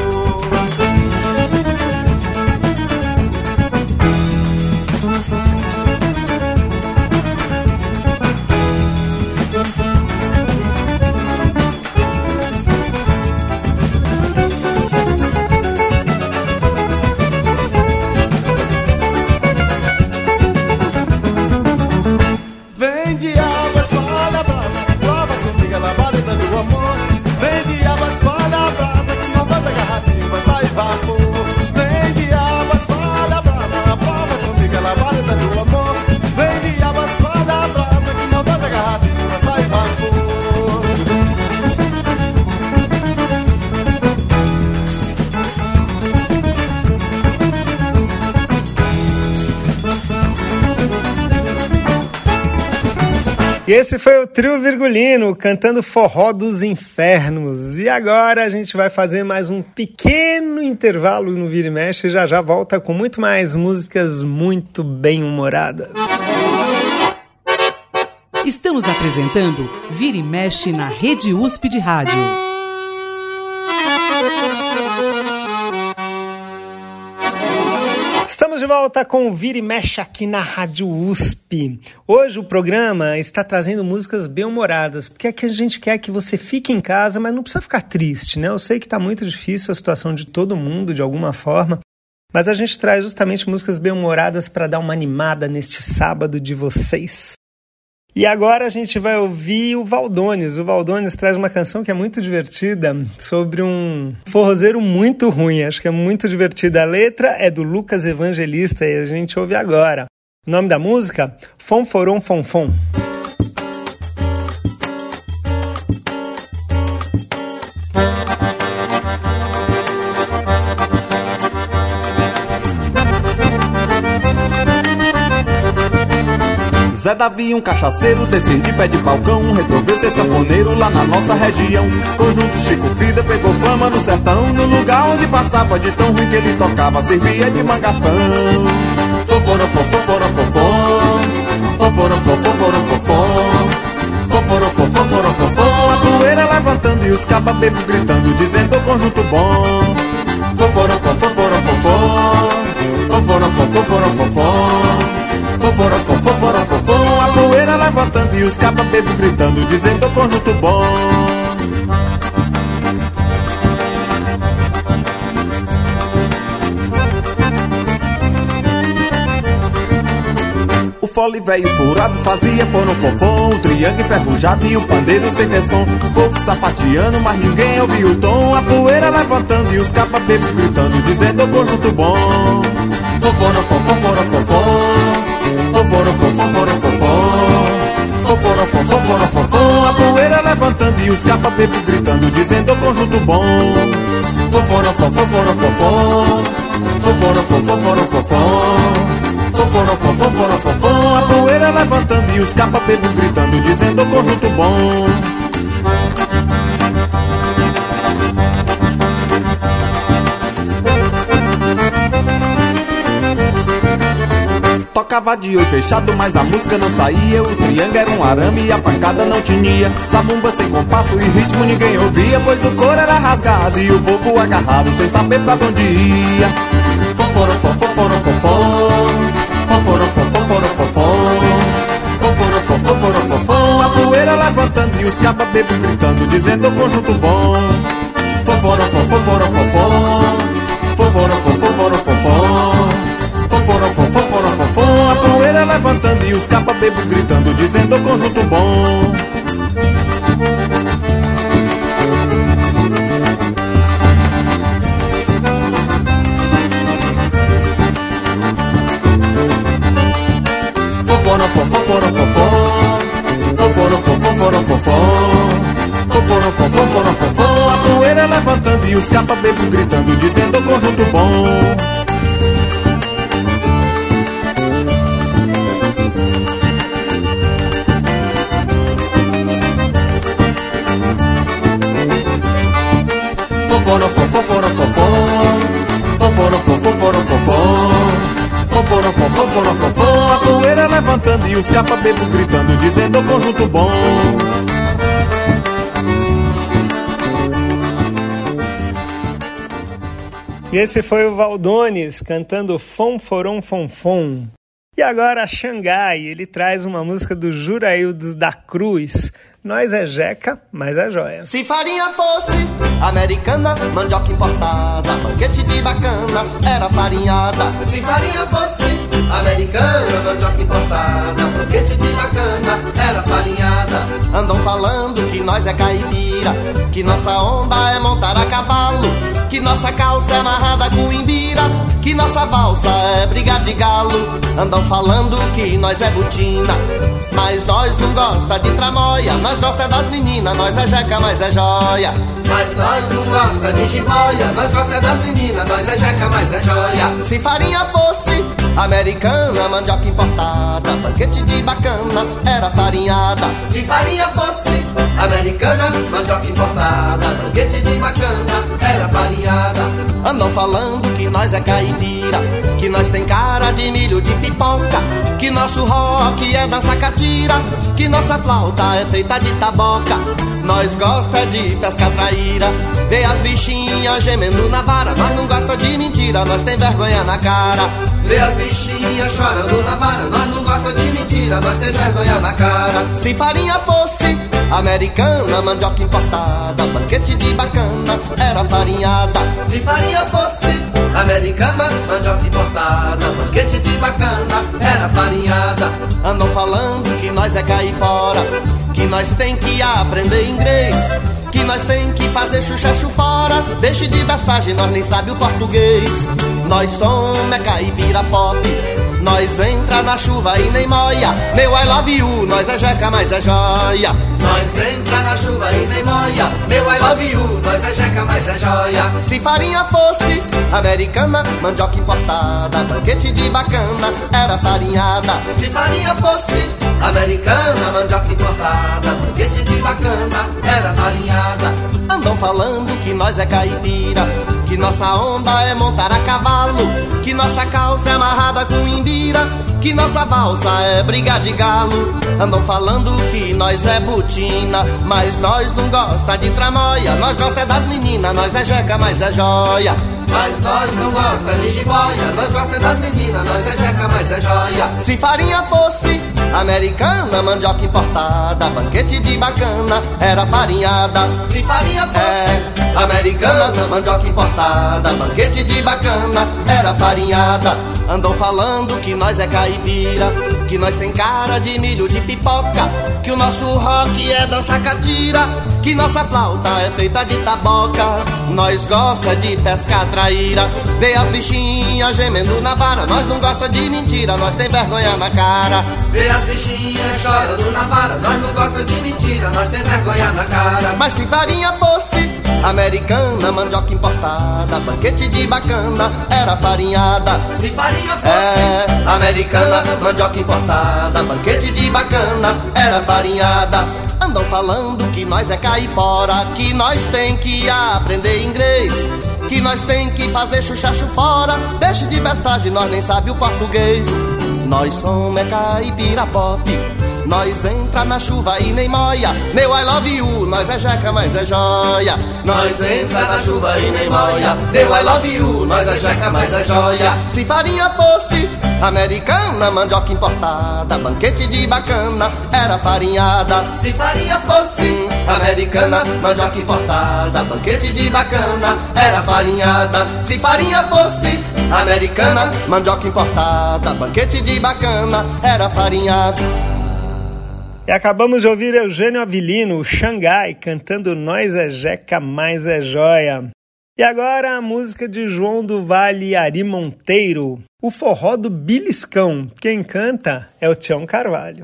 E esse foi o Trio Virgulino cantando Forró dos Infernos. E agora a gente vai fazer mais um pequeno intervalo no Vira e Mexe e já já volta com muito mais músicas muito bem-humoradas. Estamos apresentando Vira e Mexe na Rede U S P de Rádio. Estamos de volta com o Vira e Mexe aqui na Rádio U S P. Hoje o programa está trazendo músicas bem-humoradas, porque aqui a gente quer que você fique em casa, mas não precisa ficar triste, né? Eu sei que está muito difícil a situação de todo mundo, de alguma forma, mas a gente traz justamente músicas bem-humoradas para dar uma animada neste sábado de vocês. E agora a gente vai ouvir o Valdones. O Valdones traz uma canção que é muito divertida sobre um forrozeiro muito ruim. Acho que é muito divertida. A letra é do Lucas Evangelista e a gente ouve agora. O nome da música? Fonforom Fonfon. Zé Davi, um cachaceiro, desses de pé de balcão, resolveu ser sanfoneiro lá na nossa região. Conjunto Chico Fida pegou fama no sertão, no lugar onde passava de tão ruim que ele tocava, servia de mangação. Foforam, foforam, fofom, foforam, foforam, fofom, foforam, foforam, fofom. A poeira levantando e os cababebos gritando, dizendo conjunto bom. Foforam, foforam, fofom, foforam, foforam, fofom. Fofora, fofora, fofom, a poeira levantando e os cababebos gritando, dizendo conjunto bom. O fole velho furado fazia foram fofom, o triângulo enferrujado e o pandeiro sem ter som. O povo sapateando, mas ninguém ouviu o tom. A poeira levantando e os cababebos gritando, dizendo conjunto bom. Fofora, fofora, fofom. Foforo, foforo, fofom, foforo, foforo, fofom. A poeira levantando e os cababebos gritando, dizendo conjunto bom. Foforo, foforo, fofom, foforo, foforo, fofom, foforo, foforo, fofom. A poeira levantando e os cababebos gritando, dizendo conjunto bom. Tocava de olho fechado, mas a música não saía. O triângulo era um arame e a pancada não tinha. Zabumba sem compasso e ritmo ninguém ouvia, pois o coro era rasgado e o povo agarrado sem saber pra onde ia. Foforo, foforo, fofom, foforo, foforo, fofom, foforo, foforo, fofom. A poeira levantando e os cababebos gritando, dizendo conjunto bom. Foforo, foforo, fofom, foforo, foforo, fofom, foforo, foforo, fofom. A poeira levantando e os cababebos gritando, dizendo conjunto bom. Foforo, foforo, fofom, foforo, foforo, fofom, foforo, foforo, fofom. A poeira levantando e os cababebos gritando, dizendo conjunto bom. Foforo, foforo, fofom, foforo, foforo, fofom, foforo, foforo, fofom. A poeira levantando e os cababebos gritando, dizendo conjunto bom. E esse foi o Valdones cantando Fonforom Fonfon. E agora Xangai, ele traz uma música do Juraildes da Cruz. Nós é jeca, mas é joia. Se farinha fosse americana, mandioca importada, banquete de bacana, era farinhada. Se farinha fosse americana, mandioca importada, banquete de bacana, era farinhada. Andam falando que nós é caipira, que nossa onda é montar a cavalo, que nossa calça é amarrada com imbira, que nossa valsa é brigar de galo. Andam falando que nós é butina, mas nós não gosta de tramóia. Nós gosta das meninas, nós é jeca, mas é joia. mas nós não gosta de jiboia. Nós gosta das meninas, nós é jeca, mas é joia. Se farinha fosse americana, mandioca importada, banquete de bacana, era farinhada. Se farinha fosse americana, mandioca importada, banquete de bacana, era farinhada. Andam falando que nós é caipira, que nós tem cara de milho de pipoca, que nosso rock é dança catira, que nossa flauta é feita de taboca. Nós gosta de pescar traíra, vê as bichinhas gemendo na vara. Nós não gosta de mentira, nós tem vergonha na cara. Vê as bichinhas chorando na vara. Nós não gosta de mentira, nós tem vergonha na cara. Se farinha fosse americana, mandioca importada, banquete de bacana, era farinhada. Se farinha fosse americana, mandioca importada, banquete de bacana, era farinhada. Andam falando que nós é caipora, que nós tem que aprender inglês, que nós tem que fazer chuchacho fora. Deixe de bestagem, nós nem sabe o português. Nós somos é caipira pop, nós entra na chuva e nem moia. Meu I love you, nós é jeca, mas é joia. Nós entra na chuva e nem moia. Meu I love you, nós é jeca, mas é joia. Se farinha fosse americana, mandioca importada, banquete de bacana, era farinhada. Se farinha fosse americana, mandioca importada, banquete de bacana, era farinhada. Andam falando que nós é caipira, que nossa onda é montar a cavalo, que nossa calça é amarrada com imbira, que nossa valsa é briga de galo. Andam falando que nós é butina, mas nós não gosta de tramóia. Nós gosta das meninas, nós é jeca, mas é joia. Mas nós não gosta de jiboia, nós gosta das meninas, nós é jeca, mas é joia. Se farinha fosse americana, mandioca importada, banquete de bacana, era farinhada. Se farinha fosse é, americana, mandioca importada, banquete de bacana, era farinhada. Andam falando que nós é caipira, que nós tem cara de milho de pipoca, que o nosso rock é dança catira, que nossa flauta é feita de taboca. Nós gosta de pescar traíra, vê as bichinhas gemendo na vara. Nós não gosta de mentira, nós tem vergonha na cara. Vê as bichinhas chorando na vara. Nós não gosta de mentira, nós tem vergonha na cara. Mas se farinha fosse americana, mandioca importada, banquete de bacana, era farinhada. Se farinha fosse é, americana, mandioca importada, banquete de bacana, era farinhada. Andam falando que nós é caipora, que nós tem que aprender inglês, que nós tem que fazer chuchacho fora. Deixe de bestagem, nós nem sabe o português. Nós somos é caipira pop, nós entra na chuva e nem moia. Meu I love you, nós é jeca, mas é joia. Nós entra na chuva e nem moia. Meu I love you, nós é jeca, mas é joia. Se farinha fosse americana, mandioca importada, banquete de bacana, era farinhada. Se farinha fosse americana, mandioca importada, banquete de bacana, era farinhada. Se farinha fosse americana, mandioca importada, banquete de bacana, era farinhada. E acabamos de ouvir Eugênio Avilino, Xangai, cantando Nós é Jeca, mais é joia. E agora a música de João do Vale e Ari Monteiro, o forró do Beliscão. Quem canta é o Tião Carvalho.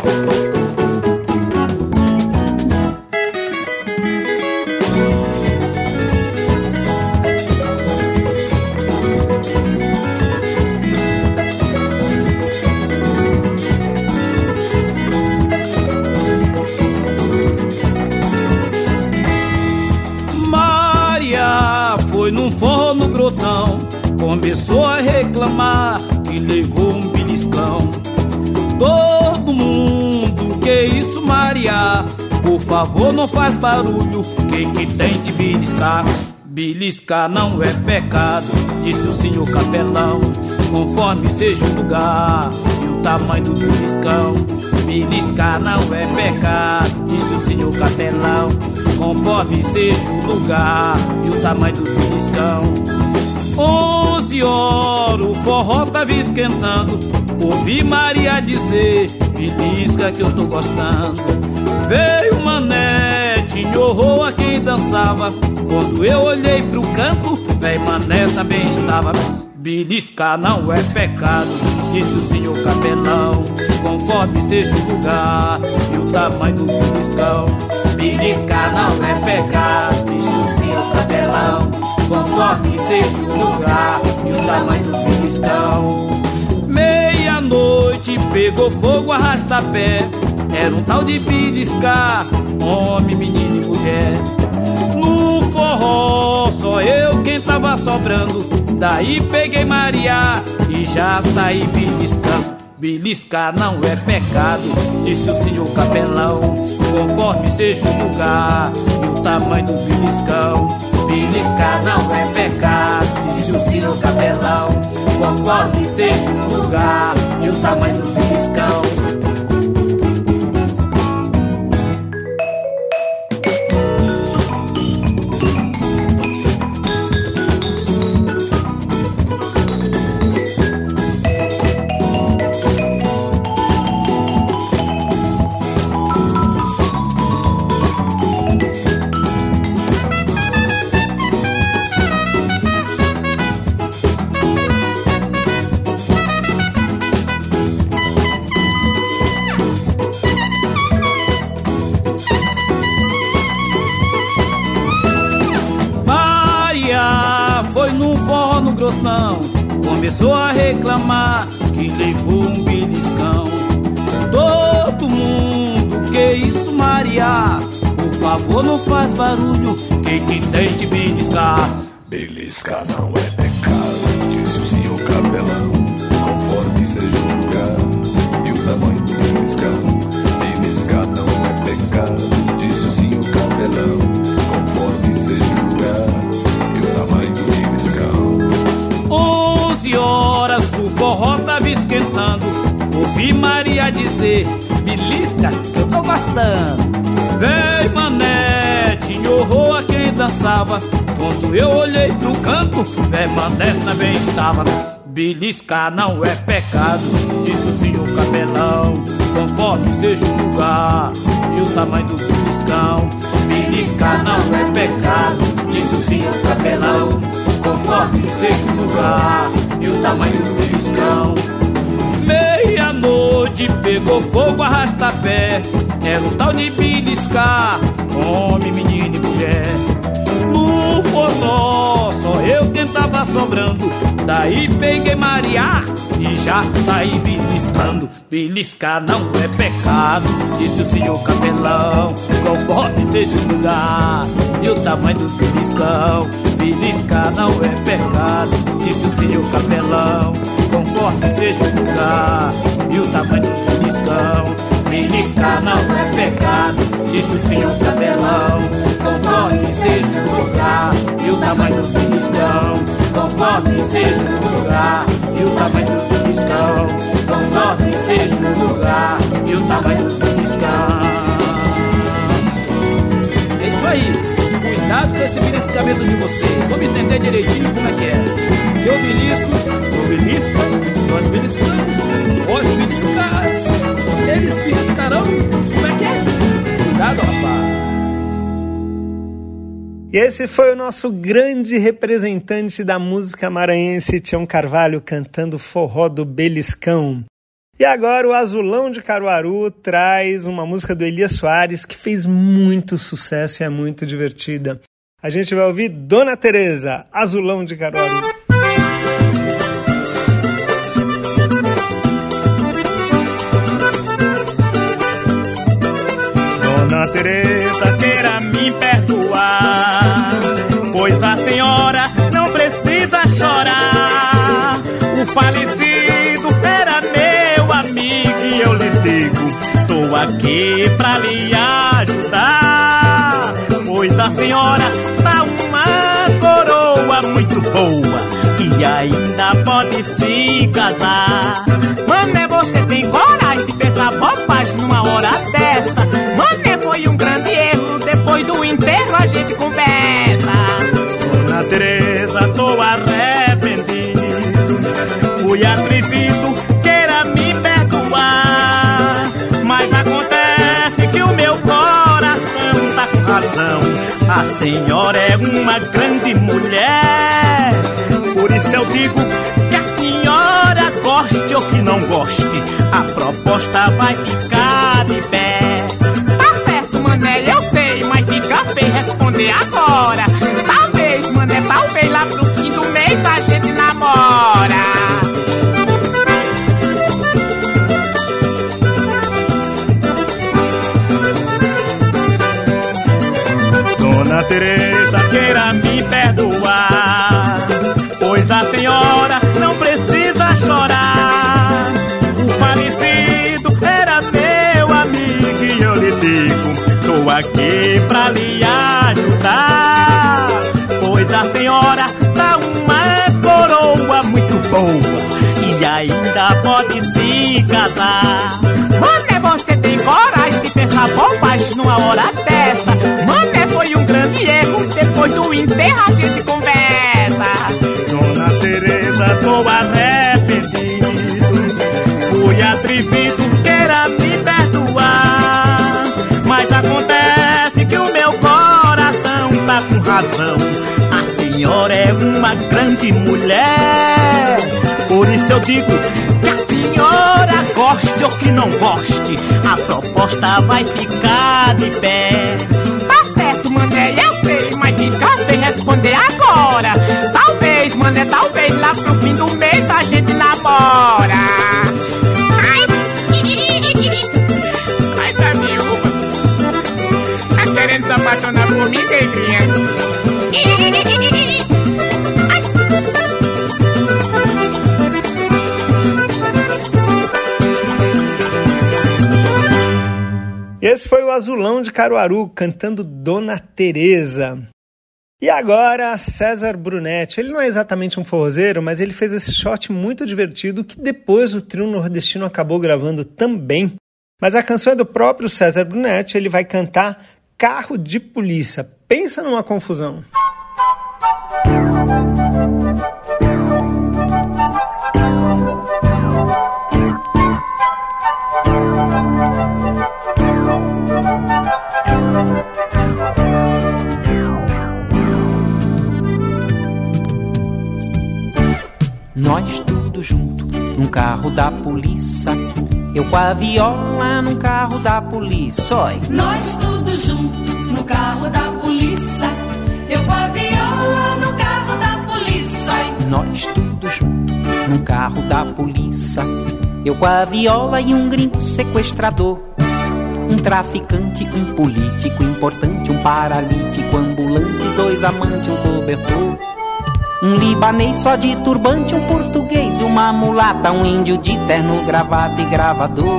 Foi num forró no Grotão, começou a reclamar que levou um beliscão. Todo mundo, que isso, Maria? Por favor, não faz barulho, quem que tem de beliscar? Beliscar não é pecado, disse o senhor capelão, conforme seja o lugar e o tamanho do beliscão. Beliscar não é pecado, disse o senhor capelão, conforme seja o lugar e o tamanho do beliscão. Onze horas o forró tava esquentando, ouvi Maria dizer, belisca que eu tô gostando. Veio Mané, tinhorrou a quem dançava, quando eu olhei pro canto, véi Mané também estava. Beliscar não é pecado, disse o senhor capelão, conforme seja o lugar e o tamanho do beliscão. Beliscar não é pecado, disse o senhor seja o lugar e o tamanho do beliscão. Meia-noite pegou fogo, arrasta-pé. Era um tal de beliscar, homem, menino e mulher. No forró, só eu quem tava sobrando. Daí peguei Maria e já saí beliscando. Beliscar não é pecado, disse o senhor Capelão, conforme seja o lugar e o tamanho do beliscão. Beliscar não é pecado, disse o senhor Capelão, conforme seja o lugar e o tamanho do beliscão. Começou a reclamar que levou um beliscão. Todo mundo, que isso, Maria? Por favor, não faz barulho, que quem tem de beliscar. Beliscar não é pecado, disse o senhor Capelão, conforme seja o lugar e o tamanho do beliscão. Beliscar não é pecado, disse o senhor Capelão, conforme seja o lugar e o tamanho do beliscão. Onze horas o forró tava esquentando. Ouvi Maria dizer: belisca, que eu tô gostando. Vem mané, tinha horror a quem dançava. Quando eu olhei pro canto, vem mané também estava. Beliscar não é pecado, disse o senhor Capelão, conforme seja o lugar e o tamanho do beliscão. Beliscar não é pecado, disse o senhor Capelão, conforme seja o lugar e o tamanho do beliscão. Meia-noite pegou fogo, arrasta-pé. Era um tal de beliscar, homem, menino e mulher. No forró, só eu quem tava sobrando. Daí peguei Maria e já saí beliscando. Beliscar não é pecado, disse o senhor Capelão, conforme seja o lugar e o tamanho do beliscão. Beliscar não é pecado, disse o senhor Capelão, conforme seja o lugar e o tamanho do beliscão. Beliscar não é pecado, disse o senhor Capelão, conforme seja o lugar e o tamanho do beliscão. Conforme seja o lugar e o tamanho do beliscão. Conforme seja o lugar e o tamanho do beliscão. É isso aí, cuidado com esse beliscamento de você. Vamos entender direitinho como é que é. Eu belisco, eu belisco, nós beliscamos, vós beliscados, eles beliscarão. Como é que é? Cuidado, rapaz. E esse foi o nosso grande representante da música maranhense, Tião Carvalho, cantando Forró do Beliscão. E agora o Azulão de Caruaru traz uma música do Elias Soares que fez muito sucesso e é muito divertida. A gente vai ouvir Dona Teresa, Azulão de Caruaru. Dona Teresa, queira me perdoar, pois a senhora não precisa chorar. O falecido era meu amigo e eu lhe digo, tô aqui pra lhe ajudar. Pois a senhora tá uma coroa muito boa e ainda pode se casar. Mané, você tem coragem de pensar bobagem numa hora dessa? Mané, foi um grande erro, depois do enterro a gente conversa. Dona Teresa, tô arrependido, fui atrevido, queira me perdoar. Mas acontece que o meu coração tá com razão, a senhora é uma grande mulher. Por isso eu digo que a senhora goste ou que não goste, a proposta vai ficar de pé. Tá certo, mané, eu sei, mas fica feio responder agora. Talvez, mané, talvez lá pro fim do Dona Teresa, queira me perdoar, pois a senhora não precisa chorar. O falecido era meu amigo e eu lhe digo, tô aqui pra lhe ajudar, pois a senhora dá uma coroa muito boa e ainda pode se casar. Mané, você tem coragem de pensar bobagem numa hora dessa? Mané, foi um grande erro, depois do enterro a gente conversa. Dona Teresa, tô arrependido, fui atrevido, queira me perdoar, mas acontece que o meu coração tá com razão. A senhora é uma grande mulher, por isso eu digo que a senhora goste ou que não goste, a proposta vai ficar de pé. Tá certo, Mané, eu sei, mas fica bem responder agora. Talvez, Mané, talvez lá pro fim do mês a gente namora. Ai, ai, tá miúva, tá querendo se apaixonar por mim, negrinha? Esse foi o Azulão de Caruaru cantando Dona Teresa. E agora César Brunetti. Ele não é exatamente um forrozeiro, mas ele fez esse shot muito divertido que depois o trio nordestino acabou gravando também. Mas a canção é do próprio César Brunetti, ele vai cantar Carro de Polícia. Pensa numa confusão. Nós tudo junto num carro da polícia, eu com a viola num carro da polícia. Oi. Nós tudo junto no carro da polícia, eu com a viola no carro da polícia. Nós tudo junto num carro da polícia, eu com a viola e um gringo sequestrador, um traficante, um político importante, um paralítico ambulante, dois amantes, um cobertor, um libanês só de turbante, um português, uma mulata, um índio de terno, gravata e gravador,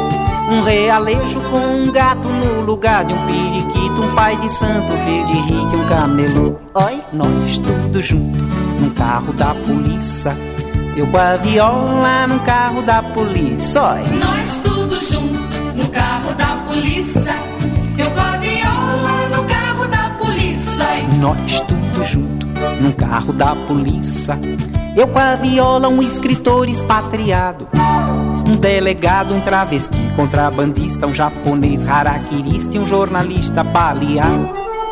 um realejo com um gato no lugar de um periquito, um pai de santo, filho de rico, um camelô. Oi, nós tudo junto num carro da polícia, eu com a viola num carro da polícia. Oi. Nós tudo junto no carro da polícia, eu com a viola no carro da polícia. Nós tudo junto num carro da polícia, eu com a viola, um escritor expatriado, um delegado, um travesti, contrabandista, um japonês harakirista e um jornalista baleado,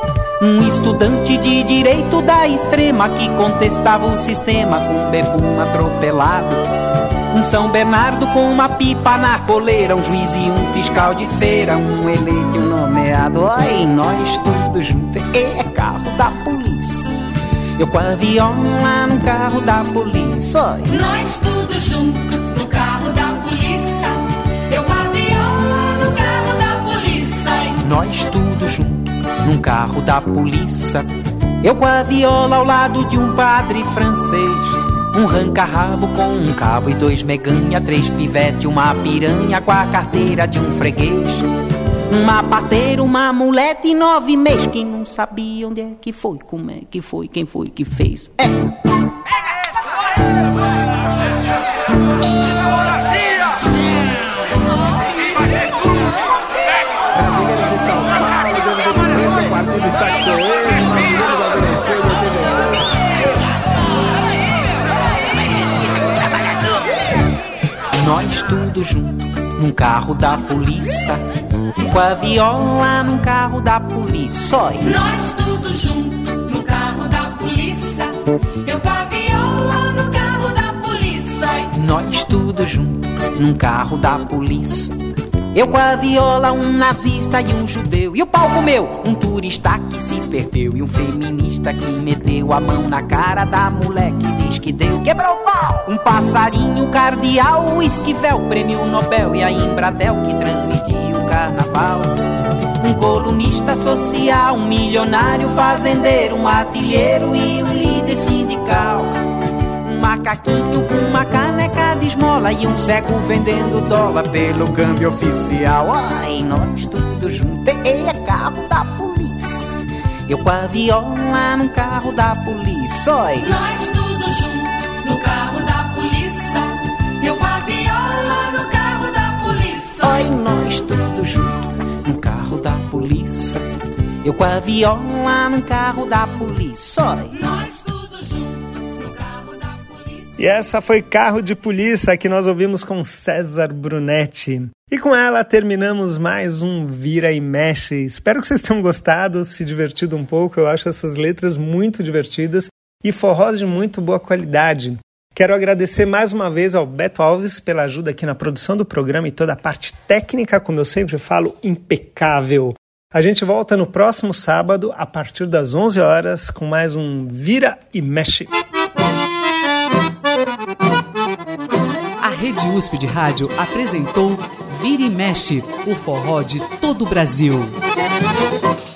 um estudante de direito da extrema que contestava o sistema com um bebum atropelado, um São Bernardo com uma pipa na coleira, um juiz e um fiscal de feira, um eleito e um nomeado. Oi, nós tudo junto, é carro da polícia, eu com a viola no carro da polícia. Oi. Nós tudo junto no carro da polícia, eu com a viola no carro da polícia. Nós tudo junto num carro da polícia, eu com a viola ao lado de um padre francês, um ranca-rabo com um cabo e dois meganha, três pivete, uma piranha com a carteira de um freguês, uma parteira, uma muleta e nove meses que não sabia onde é que foi, como é que foi, quem foi que fez. É. Nós tudo junto num carro da polícia, com a viola num carro da polícia. Oi. Nós tudo junto no carro da polícia, eu com a viola no carro da polícia. Nós tudo junto num carro da polícia, eu com a viola, um nazista e um judeu. E o pau comeu um turista que se perdeu, e um feminista que meteu a mão na cara da mulher que diz que deu. Quebrou o pau! Um passarinho, um cardeal, um esquivel, prêmio Nobel e a Embradel que transmitia o carnaval. Um colunista social, um milionário, fazendeiro, um artilheiro e um líder sindical. Um macaquinho com uma caneca de esmola e um cego vendendo dólar pelo câmbio oficial. Ai, nós tudo junto, é carro da polícia. Eu com a viola num carro da polícia. Oi. Nós tudo junto no carro da polícia. Eu com a viola no carro da polícia. Oi, nós tudo junto no carro da polícia. Eu com a viola num carro da polícia. Oi. Nós tudo junto no carro da polícia. E essa foi Carro de Polícia, que nós ouvimos com César Brunetti. E com ela terminamos mais um Vira e Mexe. Espero que vocês tenham gostado, se divertido um pouco. Eu acho essas letras muito divertidas e forrós de muito boa qualidade. Quero agradecer mais uma vez ao Beto Alves pela ajuda aqui na produção do programa e toda a parte técnica, como eu sempre falo, impecável. A gente volta no próximo sábado, a partir das onze horas, com mais um Vira e Mexe. A Rede U S P de Rádio apresentou Vira e Mexe, o forró de todo o Brasil.